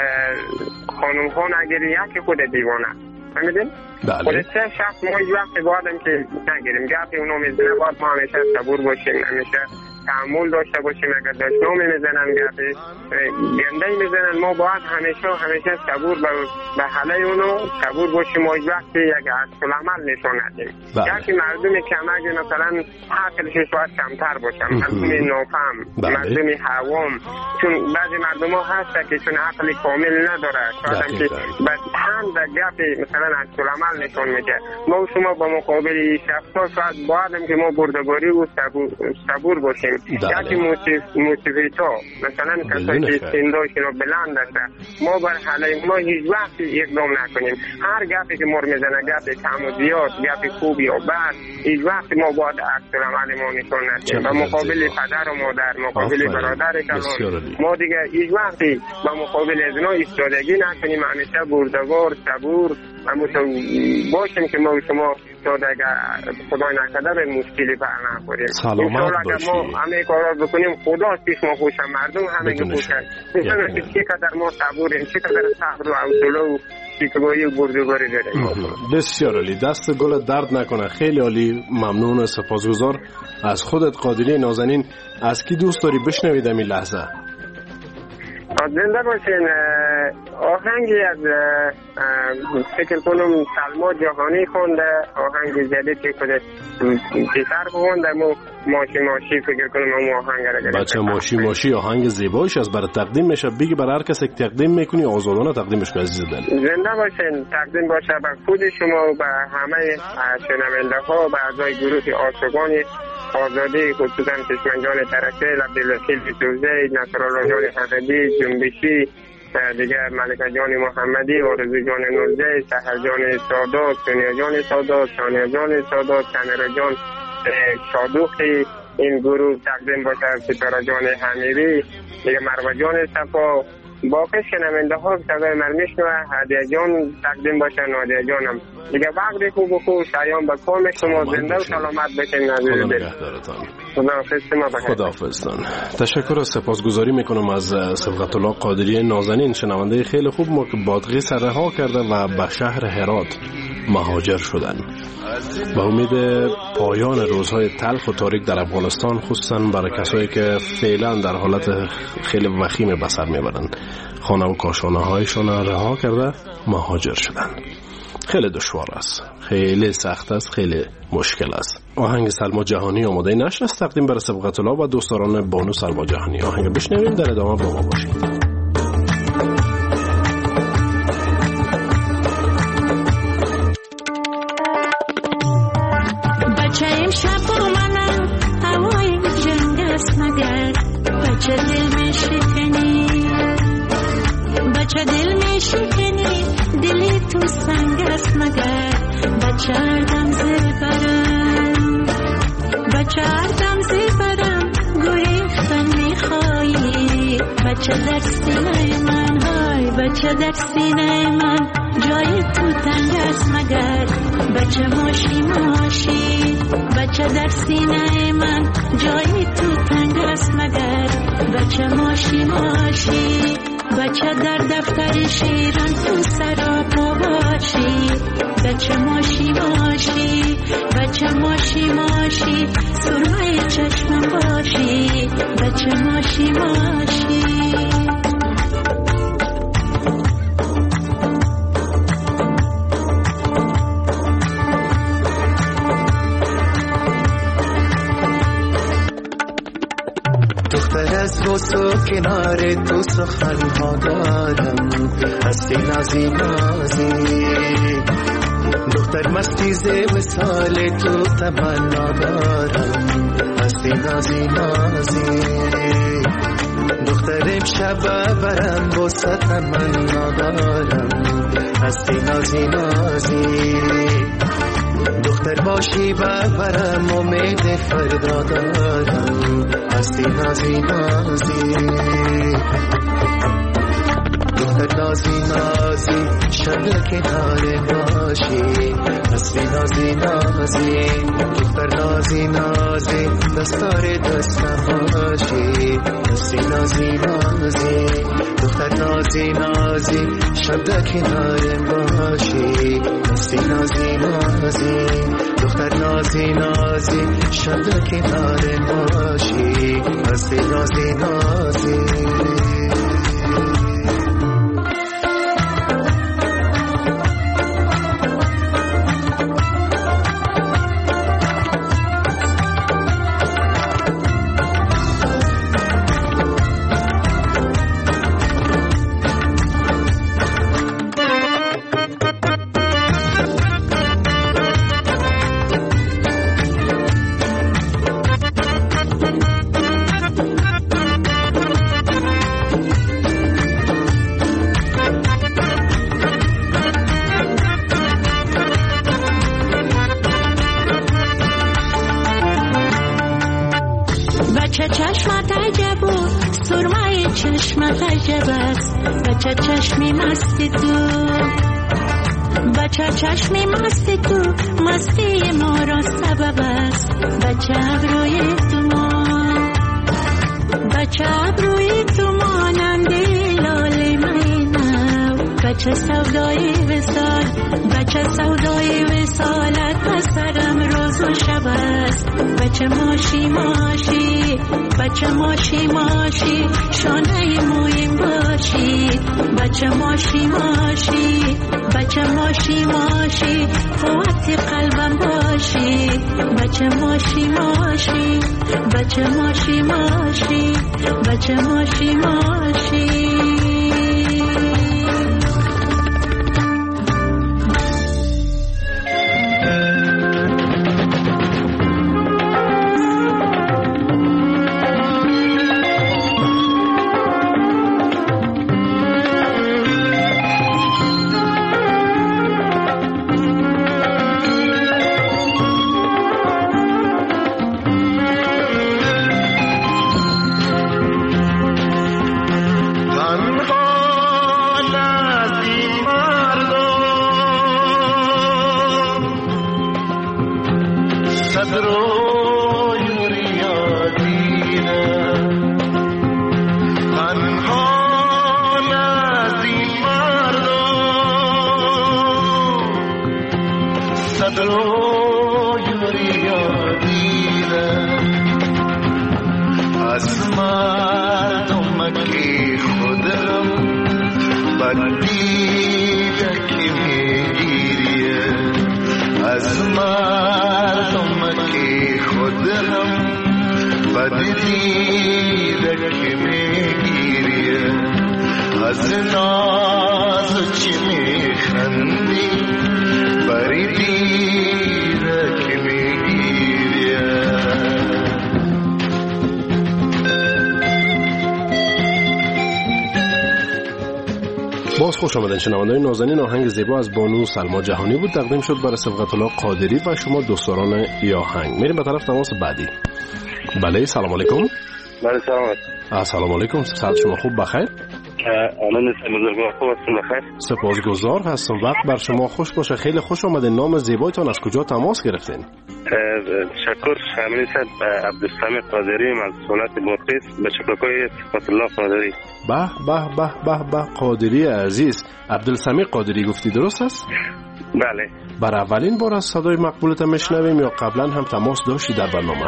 خانم ها نگیری، یکی خود دیوانه. فهمیدین؟ بله. خود سه شخص ما هیچ وقت باید که نگیریم. گفتی اونو میزنه باید ما همیشه صبور باشیم، همیشه تعامل داشته باشیم. اگر دشنامی میزنن گفتی گنده میزنن ما باید همیشه همیشه صبور به حاله اونو صبور باشیم و هیچ وقت یک عکس العمل نشون ندیم. یکی مردمی که همه مثلا عقلش شاید کمتر باشن، مردمی نافهم، مردمی حوام، چون بعضی مردم ها هسته که چون عقلی کامل نداره شاید هم که بعد هم در گفتی مثلا عکس العمل نشون میده. ما شما با مقابل شخص ها شاید باید هم که ما بردباری و صبور باشیم. یکی موسیقیتا مثلا کسایی که سنداشون رو بلند داشته ما بر حاله ما هیچ وقت اقدام نکنیم. هر گفتی که مر میزنه گفتی کم و زیاد گفتی خوب یا بد هیچ وقت ما باید عکس العمل ما نشون ندیم. و مقابل پدر و مادر، مقابل برادر کلان ما دیگه هیچ وقتی با مقابل از اینا ایستادگی نکنیم. همیشه بردبار صبور باشیم که ما شما شاید اگر خدای نکرده به مشکلی بر نخوریم. سلامت باشی. ما همه کارا بکنیم خدا پیش ما خوشه، مردم همه خوشه. مثلا چه قدر ما صبوریم، چه قدر صبر و حوصله و شکوایی و بردباری داریم. بسیار عالی، دست گل درد نکنه. خیلی عالی، ممنون و سپاسگزار از خودت قادری نازنین. از کی دوست داری بشنوید این لحظه؟ زنده باشین. آهنگی از فکر کنم سلما جهانی خونده، آهنگ جدید که خود پیتر خونده. مو ماشی ماشی فکر کنم اون آهنگ را گرفته. بچه ماشی ماشی آهنگ زیبایش از برای تقدیم میشه. بگی برای هر کسی که تقدیم میکنی آزادانه تقدیمش کن عزیز دل. زنده باشین. تقدیم باشه به خود شما و به همه شنونده ها و به اعضای گروه عاشقان آزادی، خصوصا چشمنجان ترکیل، عبدالوکیل سوزی، نصرالله جان حقیقی، جنبشی، دیگه ملکه جان محمدی، آرزو جان نوزی، سحر جان سادات، سونیا جان سادات، شانیا جان سادات، سمیر جان شادوخی. این گروه تقدیم باشه ستاره جان حمیری، دیگه مروه جان صفا، باقی شنونده ها صدای مرمیشن و هدیه جان تقدیم باشه، نادیه جانم. دیگه وقتی خوب و خوب شایان به کام شما زنده و سلامت بشین. خدا نگهدارتان. خداحافظتان. تشکر و سپاسگزاری میکنم از صبغت الله قادری نازنین، شنونده خیلی خوب ما که بادغیس رها کرده و به شهر هرات مهاجر شدند. به امید پایان روزهای تلخ و تاریک در افغانستان، خصوصا برای کسایی که فعلا در حالت خیلی وخیم به سر میبرند، خانه و کاشانه هایشان رها کرده مهاجر شدند. خیلی دشوار است، خیلی سخت است، خیلی مشکل است. آهنگ سلما جهانی آماده نشر است تقدیم برای سبقت الله و دوستداران بانو سلما جهانی. آهنگ بشنویم، در ادامه با ما باشید. بچه دل می شکنی، بچه دل می شکنی، دلی تو سنگ است مگر. بچه اردم زیر برم، بچه اردم زیر برم، گریختن می خواهی. بچه در سینه من، های بچه در سینه من، جای تو تنگ است مگر. بچه ماشی ماشی، بچه در سینه من، جای تو تنگ است مگر. بچه ماشی ماشی، بچه در دفتر شیران تو سراپا باشی. بچه ماشی ماشی، بچه ماشی ماشی، سرمه چشمم باشی. بچه ماشی ماشی. تو کنار تو سخن ها دارم، هستی نازی نازی، دختر مستی زی وصال تو تمنا دارم، هستی نازی نازی، دختر امشب برم بوسه تمنا دارم، هستی نازی نازی، دختر باشی برم امید فردا دارم، هستی نازی نازی، دختر نازی نازی، شب کنار باشی. هستی نازی نازی، دختر نازی نازی، دستار دستم باشی. هستی نازی نازی، دختر نازی نازی، شب کنار باشی. هستی نازی نازی، دختر نازی نازی، شب کنار باشی. هستی نازی نازی. بچه چشمی مستی تو، بچه چشمی مستی تو، مستی ما را سبب است. بچه ابروی تو ما، بچه ابروی تو مانند لاله مینو. بچه سودای وصال، بچه سودای وصالت بسرم روز و شب است. بچه ماشی ماشی، بچه ماشی ماشی، شانه مویم باشی. بچه ماشی ماشی، بچه ماشی ماشی، قوت قلبم باشی. بچه ماشی ماشی، بچه ماشی ماشی، بچه ماشی ماشی. دیدک میگیریه از مردم که خود هم بد دیدک میگیریه از ناز چی میخندی بری دیدک میگیریه. باز خوش آمدن شنوندگان نازنین. آهنگ زیبا از بانو سلما جهانی بود، تقدیم شد برای صبغت الله قادری و شما دوستداران ای آهنگ. میریم به طرف تماس بعدی. بله سلام علیکم. بله سلام. السلام علیکم. صحت شما خوب بخیر؟ الان بزرگوار خوب هستم بخیر. سپاسگزار هستم. وقت بر شما خوش باشه. خیلی خوش آمدین. نام زیبایتان از کجا تماس گرفتین؟ تشکر. شامل است عبدالسمیع قادری از ولایت بلخ به شکل‌های صفت الله قادری. به به به به به قادری عزیز. عبدالسمیع قادری گفتی درست است؟ بله. بر اولین بار از صدای مقبولت میشنویم یا قبلا هم تماس داشتی در برنامه؟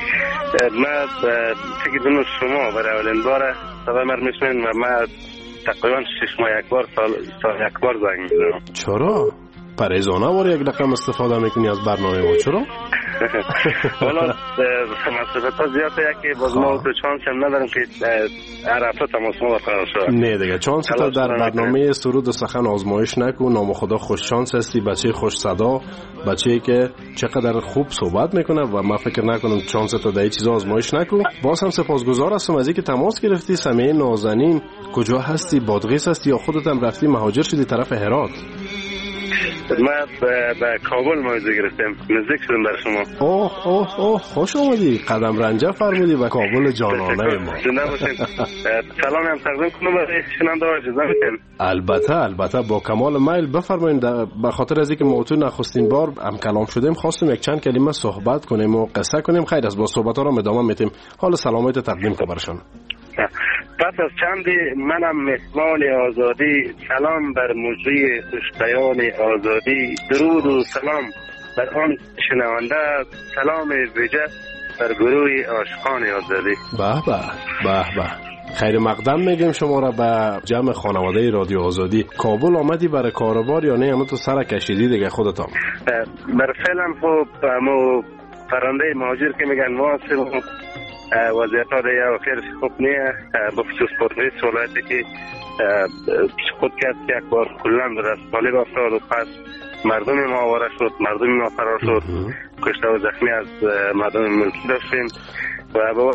من فکر کنم شما برای اولین بار صدای من میشنوین و من تقریبا شش ماه یک بار سال سال یک بار زنگ میزنم. چرا؟ پریزانه وار یک رقم استفاده میکنی از برنامه ما؟ چرا؟ والا مسافت ها زیاده که باز ما تو چانس هم ندارم که هر هفته تماس ما برقرار شود. نه دیگه چانس تا در برنامه سرود و سخن آزمایش نکن. نام خدا خوش شانس هستی، بچه خوش صدا، بچه‌ای که چقدر خوب صحبت میکنه و من فکر نکنم چانس تا در این چیزا آزمایش نکن. باز هم سپاسگزار هستم از اینکه تماس گرفتی. سمیع نازنین کجا هستی؟ بادغیس هستی یا خودت هم رفتی مهاجر شدی طرف هرات؟ من به کابل موعظه گرفتم، نزدیک شدم در شما. اوه اوه اوه خوش آمدی. قدم رنجه فرمودی و کابل جانانه ما. زنده باشید. سلام هم تقدیم کنم برای شنونده ها، اجازه میدین؟ البته البته با کمال میل بفرمایید. به خاطر از اینکه موضوع نخستین بار هم کلام شدیم خواستم یک چند کلمه صحبت کنیم و قصه کنیم. خیر از با صحبت ها را ادامه میدیم. حال سلامت تقدیم کن برشان. پس از چندی منم مهمان آزادی، سلام بر مجری خوشبیان آزادی، درود و سلام بر آن شنونده، سلام ویژه بر گروه عاشقان آزادی. به به به به. خیر مقدم میگیم شما را به جمع خانواده رادیو آزادی. کابل آمدی برای کاروبار یا نه؟ اما تو سر کشیدی دیگه خودتان؟ بر فعلا خب مو پرنده مهاجر که میگن واسه وضعیت ها دیگه و خیلی خوب نیه. بخصوص پرویس ولایتی که خود کرد که یک بار کلن به دست طالب افتاد و پس مردم ما آواره شد، مردم ما فرار شد، کشته و زخمی از مردم ملکی داشتیم و با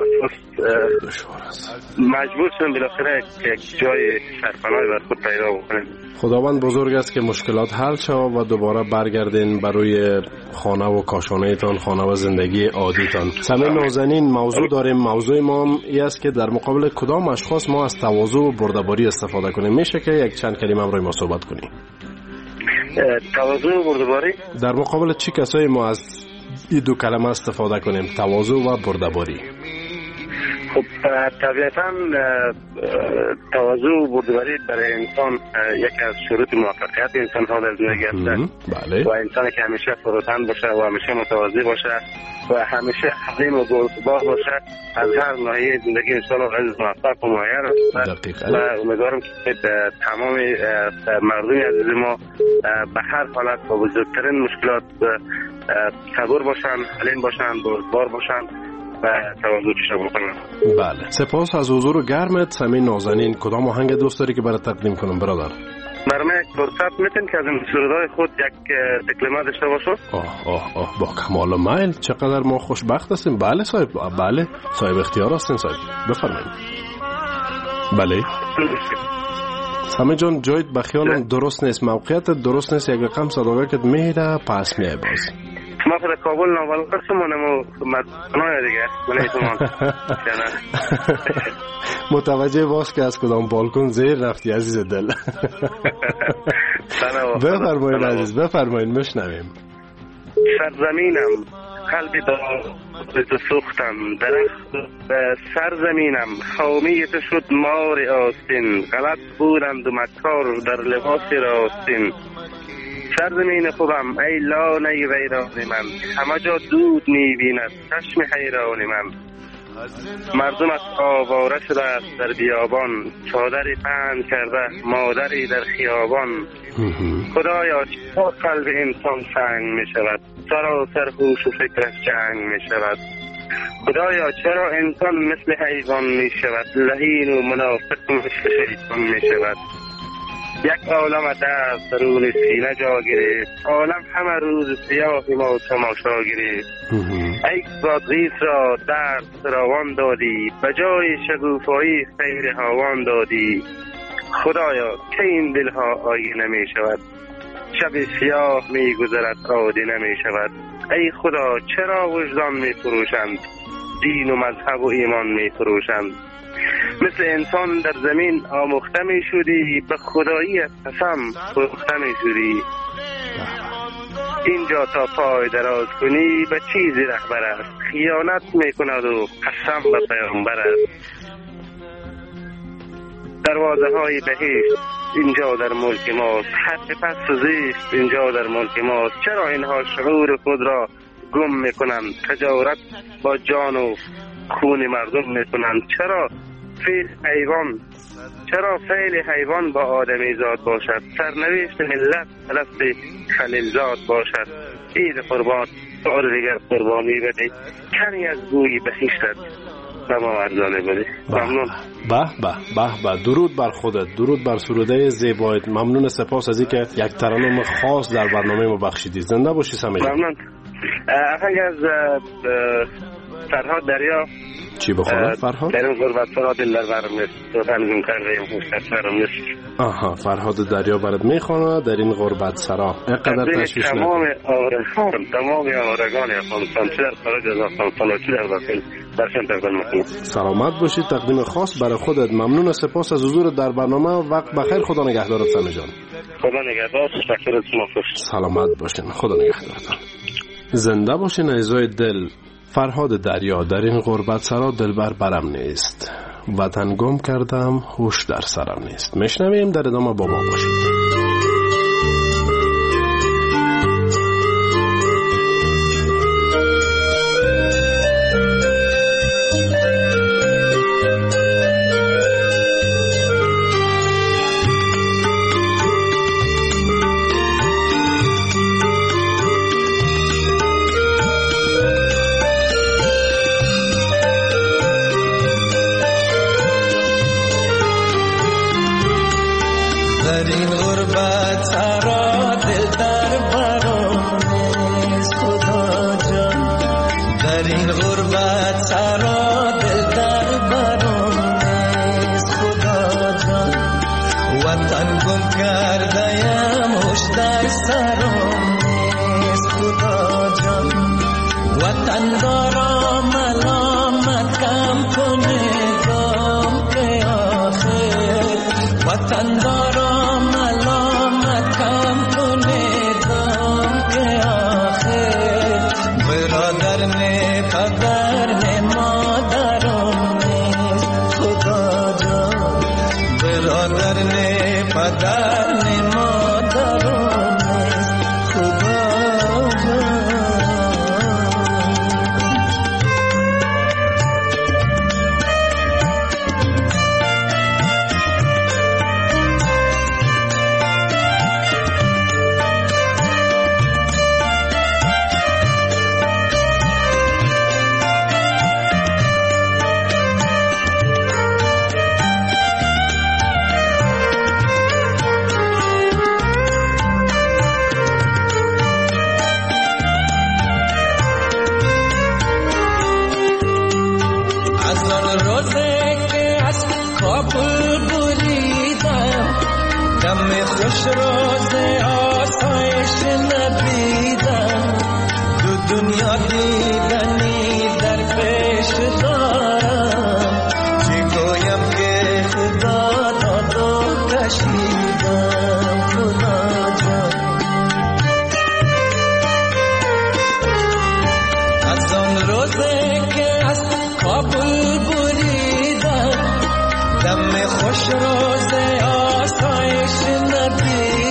مجبور شدیم بالاخره یک جای سرپناهی بر خود پیدا بکنیم. خداوند بزرگ است که مشکلات حل شود و دوباره برگردین برای خانه و کاشانه تان، خانه و زندگی عادی تان. سمیع نازنین موضوع داریم. موضوع ما هم این است که در مقابل کدام اشخاص ما از تواضع و بردباری استفاده کنیم. میشه که یک چند کلمه هم روی ما صحبت کنیم؟ تواضع و بردباری در مقابل چه کسایی ما از این دو کلمه استفاده کنیم، تواضع و بردباری؟ خب طبیعتا تواضع و بردباری برای انسان یکی از شروط موفقیت انسان ها در زندگی است. بله. و انسانی که همیشه فروتن باشه و همیشه متواضع باشه و همیشه حلیم و بردبار باشه از هر ناحیه زندگی انسان عزیز موفق و ماهر است. و امیدوارم که تمام مردم عزیز ما به هر حالت با بزرگترین مشکلات صبور باشن، حلیم باشن، بردبار باشن و تواضع پیشه بکنن. بله. سپاس از حضور گرمت سمیع نازنین. کدام آهنگ دوست داری که برای تقدیم کنم برادر؟ برای من فرصت میتین که از این سرودهای خود یک تکلمه داشته باشم؟ آه آه آه با کمال میل. چقدر ما خوشبخت هستیم. بله صاحب. بله صاحب اختیار هستین صاحب. بفرمایید. بله سمیع جان جایت بخیالم درست نیست، موقعیت درست نیست. یک رقم صداقه که میره پس میای باز. ما خود کابل نوال قسمونه مو مدنای دیگه منه ایتمان متوجه باش که از کدام بالکن زیر رفتی عزیز دل. بفرمایید عزیز بفرمایید میشنویم. سرزمینم قلبی دار تو سوختم، درخت سرزمینم حامیت شد مار آستین، غلط بودند و مکار در لباس راستین. سرزمین خوبم ای لانه ویران من، همه جا دود میبیند چشم حیران من. مردم از آواره شده است در بیابان، چادری پهن کرده مادری در خیابان. خدایا چرا قلب انسان سنگ می شود، سراسر هوش و فکرش جنگ می شود. خدایا چرا انسان مثل حیوان می شود، لعین و منافق مثل شیطان می شود. یک عالم درد درون سینه جا گرفت، عالم همه روز سیاهی ما تماشا گرفت. ای بادغیس را درد فراوان دادی، به جای شگوفایی خیر هاوان دادی. خدایا که این دلها آینه می شود، شب سیاه می گذرد آدینه می شود. ای خدا چرا وجدان می فروشند، دین و مذهب و ایمان می فروشند. مثل انسان در زمین آموخته می شدی، به خدایی قسم فروخته می شدی. اینجا تا پای دراز کنی به چیزی رهبر است، خیانت می کند و قسم به پیامبر است. دروازه های بهشت اینجا در ملک ماست، حد پس و زیست اینجا در ملک ماست. چرا اینها شعور خود را گم می کنند، تجارت با جان و خون مردم می کنند؟ چرا فعل حیوان چرا فعل حیوان با آدمی زاد باشد، سرنوشت ملت طلب خلیل زاد باشد؟ عید قربان بار دیگر قربانی بده، کمی از گویی بهشتت به ما ارزانه بده. ممنون. به به به به درود بر خودت، درود بر سروده زیبایت. ممنون، سپاس از اینکه یک ترانه خاص در برنامه ما بخشیدید. زنده باشی سمیه. ممنون. آهنگ از فرهاد دریا چی بخونم فرهاد؟ در این غربت سرا دل در برم نیست، تو تنگم کرده خوشترم نیست. آها، فرهاد دریا برات میخونه در این غربت سرا. اینقدر تشویش نکن. تمام آرگان تمام آرگان افغانستان چه در خارج از افغانستان و چه در داخل درشان تقدیم میکنم. سلامت باشید. تقدیم خاص برای خودت. ممنون، سپاس از حضور در برنامه. وقت بخیر. خدا نگهدارت سمی جان. خدا نگهدار. تشکر شما. سلامت باشین. خدا نگهدارتان. زنده باشین عزیزای دل. فرهاد دریا در این غربت سرا دلبر برم نیست، وطن گم کردم هوش در سرم نیست. میشنویم، در ادامه با ما باشید.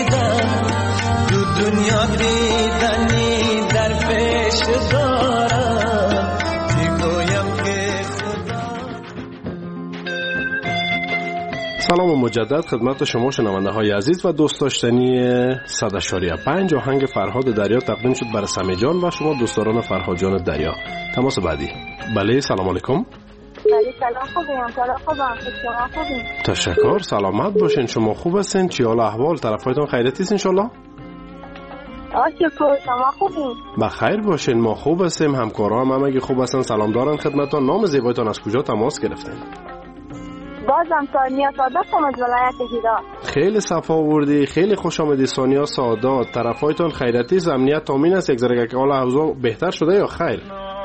دنیا دیدنی در پیش دارم. مجدد خدمت شما شنونده های عزیز و دوست داشتنی صد اشاریه پنج آهنگ فرهاد دریا تقدیم شد برای سمی جان و شما دوستداران فرهاد جان دریا. تماس بعدی. بله سلام علیکم. بله سلام خوبیم. سلام خوبم. شما خوبین؟ تشکر. سلامت باشین. شما خوب هستین؟ چی حال احوال؟ طرفایتون خیریت است ان شاء الله؟ آشکر. شما خوبین؟ بخیر باشین. ما خوب هستیم. همکارام هم اگه خوب هستن سلام دارن خدمتتون. نام زیبایتون از کجا تماس گرفتین؟ بازم سانیا ساداتم از ولایت هرات. خیلی صفا آوردی. خیلی خوش آمدی سانیا سادات. طرفایتون خیریتی است؟ امنیت تامین است؟ یک ذره که حال اوضاع بهتر شده یا خیر؟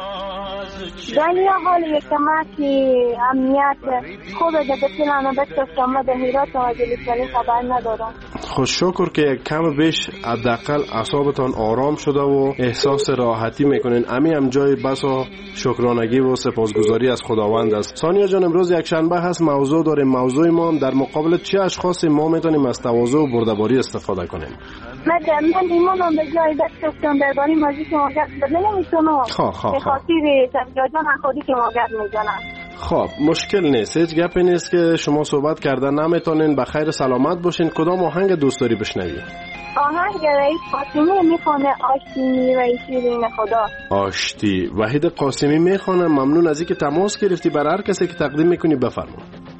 دنیا حال یک کمکی امنیت خوبه ده بسیلانه بسیار شما ده هیرات و جلیسانی خبر ندارم. خوش شکر که یک کم بیش حداقل اعصابتان آرام شده و احساس راحتی میکنین. امی هم جای بس و شکرانگی و سپاسگزاری از خداوند است. ثانیه جان امروز یک شنبه هست، موضوع داریم. موضوع ما در مقابل چه اشخاصی ما میتونیم از تواضع و بردباری استفاده کنیم؟ من من ایمانم به جای دست کردم درباره موضوع که ما گفت بدل نمیتونم. خواه خواه به خاطر جان خودی که ما گفت میزنم. خب مشکل نیست، هیچ گپی نیست که شما صحبت کردن نمیتونین. بخیر سلامت باشین. کدام آهنگ دوست داری بشنوی؟ آهنگ رئیس قاسمی میخونه آشتی میوه شیرین خدا. آشتی وحید قاسمی میخونه. ممنون از اینکه تماس گرفتی. برای هر کسی که تقدیم میکنی بفرما.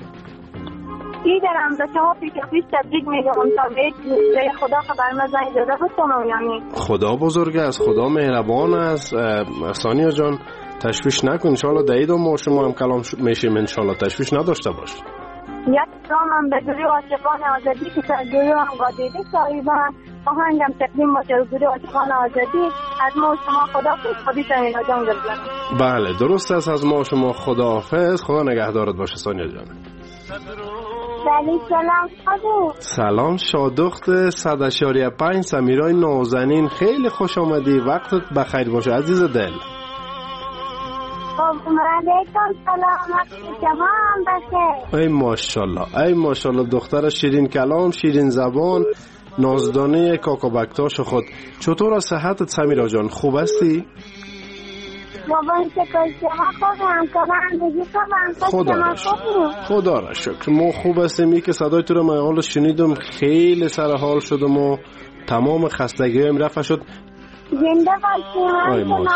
دیدرم به شما پیش پیش تبریک میگم تا به خدا خبر مزنی داده بکنم. یعنی خدا بزرگ است، خدا مهربان است. ثانیه جان تشویش نکن. انشالله دعید ما شما هم کلام میشیم. انشالله تشویش نداشته باش. یک رامم به گروه عاشقان آزادی که در گروه هم قادیده صاحبان آهنگم تقدیم باشه گروه عاشقان آزادی. از ما شما خدا خودی سمینا جان گردن. بله درست است. از ما شما خدا حافظ. خدا نگهدارت باشه ثانیه جان. بله سلام خانم. سلام شادخت صد اشاریه پنج سمیرای نازنین. خیلی خوش آمدی. وقتت بخیر باشه عزیز دل. علیکم سلام. وقتی جوان بخیر. ای ماشاءالله ای ماشاءالله دختر شیرین کلام شیرین زبان نازدانه کاکابکتاش خود. چطور از صحتت سمیرا جان؟ خوب هستی؟ بابا شکر شما خوبم. کارم بگی خوبم. خدا را شکر. خدا را شکر ما خوب هستیم. ای که صدای تو رو من حالا شنیدم خیلی سر حال شدم و تمام خستگیم رفع شد. زنده باشیم. من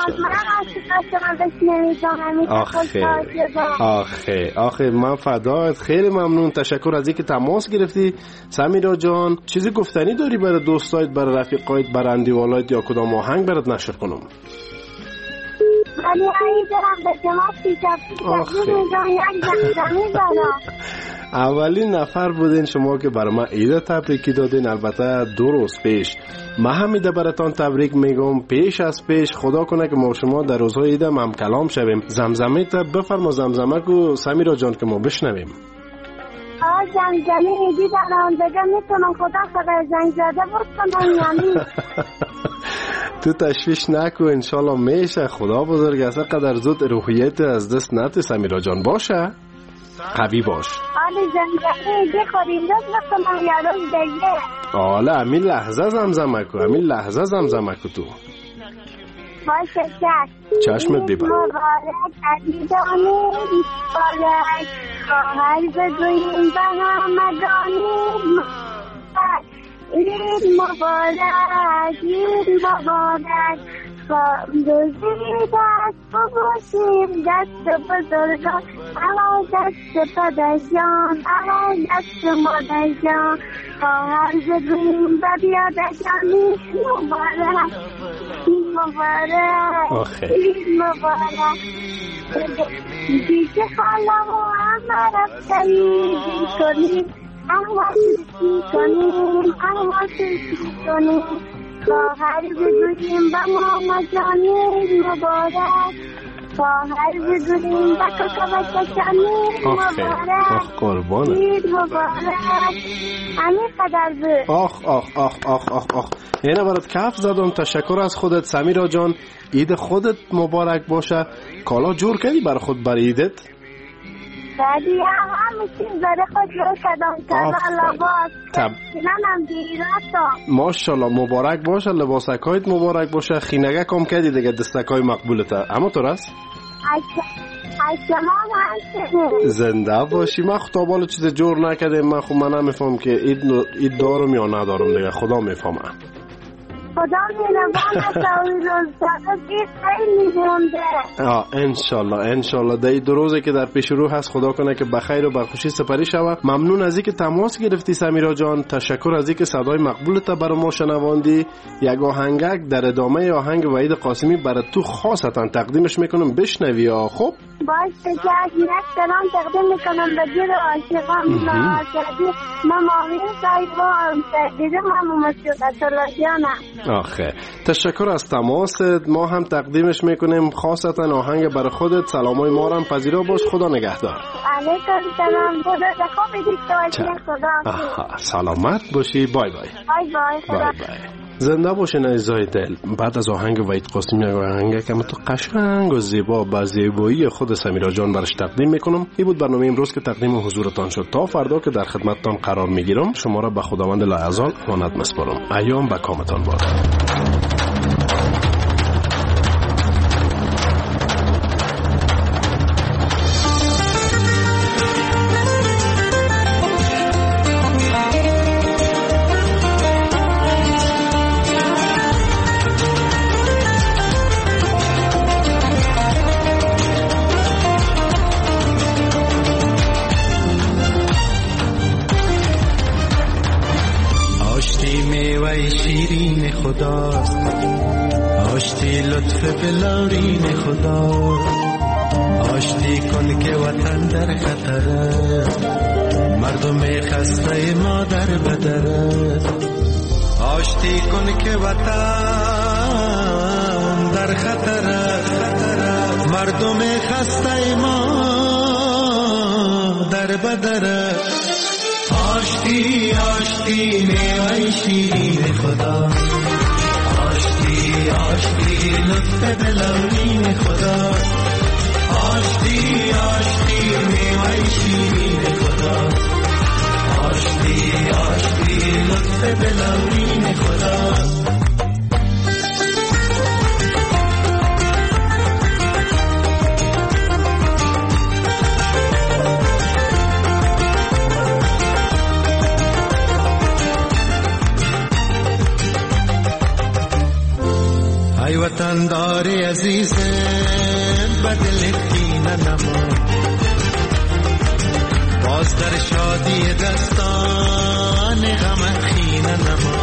آخه آخه آخه من فدایت. خیلی ممنون. تشکر از اینکه تماس گرفتی سمیرا جان. چیزی گفتنی داری برای دوستایت، برای رفیقایت، برای اندیوالایت یا کدام آهنگ برات نشر کنم؟ ولی ای دارم به شما پیشا پیشا اولین نفر بودین شما که برای من عید تبریکی دادین. البته دو روز پیش من هم ایده براتان تبریک میگم. پیش از پیش خدا کنه که ما شما در روزهای عید هم کلام شویم. زمزمه تا بفرما زمزمه کو سمیرا جان که ما بشنویم. آه زمزمه ایدی دارم دیگه میتونم خدا خدا زنگ زده بکنم یعنی. تو تشویش نکو انشالله میشه. خدا بزرگ است. قدر زود روحیت از دست نتی سمیرا جان. باشه قوی باش. آلی زمزمه ایدی خوریم دست بکنم یا روز دیگه. آله همین لحظه زمزمه کو. همین لحظه زمزمه کو تو. باشه چشم. چشمت بیبند. مبارک عزیزانی مبارک خواهر بگوییم به همگانی عید مبارک عید مبارک روزی دست ببوسیم دست بزرگان اما دست پدرجان اما دست مادرجان خواهر بگوییم به بیادرجانی مبارک عید مبارک عید مبارک. دیگه خاله و همه رفتنی کنیم احواسی کنیم احواسی کنیم خواهر بگوییم به ماما جانی مبارک خواهر بگوییم به کاکا بچه مبارک آخ قربانه عید مبارک. همین قدر بود. آخ آخ آخ آخ آخ آخ اینه برات کف زدم. تشکر از خودت سمیرا جان. عید خودت مبارک باشه. کالا جور کردی برای خود برای عیدت؟ بعدی هم همه چیز برای خود جور کردم. کلا لباس خیننم دیراتا. ماشالله مبارک باشه. لباسکایت مبارک باشه. خینگه کم کردی دیگه دستکای مقبولته. اما تو راست؟ زنده باشی. من خدا بالا چیز جور نکرده. من خب من نمیفهم که اید, نو... اید دارم یا ندارم دیگه. خدا میفهمه. خدا میلوان تاوی روز داده خیلی مونده. آه انشالله انشالله دی دو روزه که در پیش رو هست. خدا کنه که بخیر و برخوشی سپری شوه. ممنون از اینکه تماس گرفتی سمیرا جان. تشکر از اینکه صدای مقبولت برای ما شنواندی. یک آهنگک در ادامه آهنگ وحید قاسمی برای تو خاصتا تقدیمش میکنم بشنوی. خب باش بجاج یک سلام تقدیم میکنم به دیر عاشقان نازدی ما ماهی سایبان دیدم هم مسیقت راجانم. آخه تشکر از تماست. ما هم تقدیمش میکنیم خاصتا آهنگ برای خودت. سلامای ما رو هم پذیرا باش. خدا نگهدار. علیکم سلام. خدا خوب دیگه خدا. سلامت باشی. بای بای. بای بای. بای بای. زنده باشین عزیزای دل. بعد از آهنگ وحید قاسمی یک آهنگ که من تو قشنگ و زیبا با زیبایی خود سمیرا جان برش تقدیم میکنم. این بود برنامه امروز که تقدیم حضورتان شد. تا فردا که در خدمتتان قرار میگیرم شما را به خداوند لایزال امانت میسپارم. ایام به کامتان باد. شیرین خداست آشتی لطف بلارین خداست آشتی کن که وطن در خطره مردم خسته ما در بدره آشتی کن که وطن در خطره مردم خسته ما در بدره آشتی آشتی میوه شیرین خدا آشتی آشتی لطف بلورین خدا آشتی آشتی میوه شیرین خدا آشتی آشتی لطف بلورین خدا ای وطن داری عزیز بدل کینه نما باز در شادی دستان غم خینه نما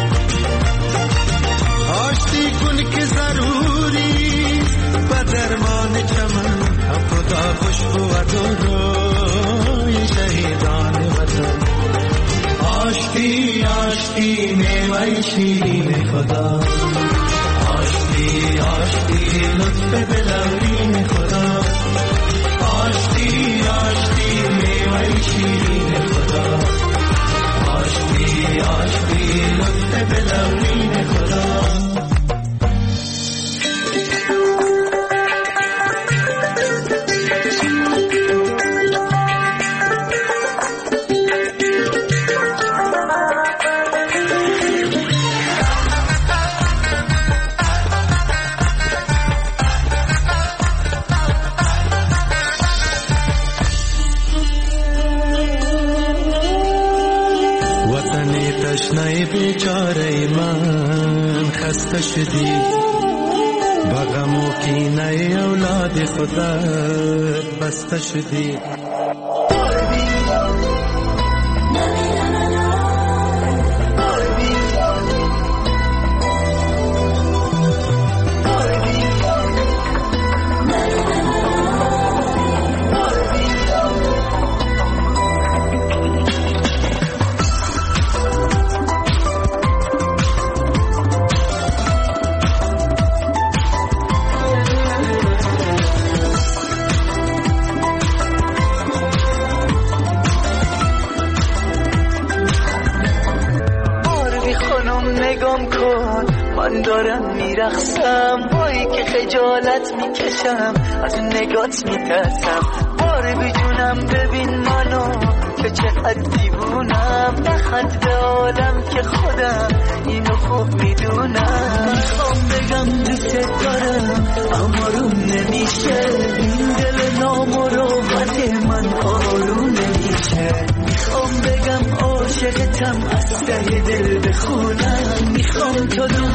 آشتی کن که ضروری به درمان چمن هم خدا خوشبو و روی شهیدان وطن آشتی آشتی میوه شیرین خدا آشتی آشتی لطف بلورین خدا آشتی آشتی میوه شیرین خدا آشتی آشتی لطف بلورین خدا تشنه بیچاره من خسته شدی بغم و کینه اولاد خدا بسته شدی من دارم میرقصم وای که خجالت میکشم از اون نگات میترسم بار بجونم ببین منو که چقدر دیوونم نخند به عالم که خودم اینو خوب میدونم میخوام بگم دوست دارم اما روم نمیشه این دل عاشقتم از ته دل بخونم. میخوام تا دو